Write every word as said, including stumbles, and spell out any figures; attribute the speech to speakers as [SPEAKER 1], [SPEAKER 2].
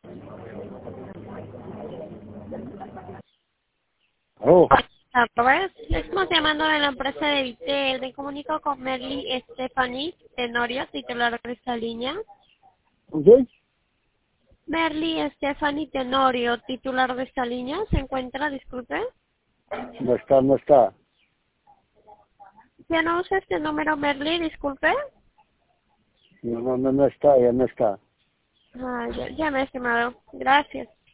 [SPEAKER 1] Oh,
[SPEAKER 2] Robert, estamos llamando de la empresa de Vitel. Me comunico con Merly Stephanie Tenorio, titular de esta línea.
[SPEAKER 1] ¿sí?
[SPEAKER 2] Merly Stephanie Tenorio, titular de esta línea, ¿se encuentra? Disculpe.
[SPEAKER 1] No está, no está.
[SPEAKER 2] ¿Ya no usa este número, Merly? Disculpe.
[SPEAKER 1] No, no, no, no está, ya no está.
[SPEAKER 2] Ah, ya, ya me he estimado. Gracias.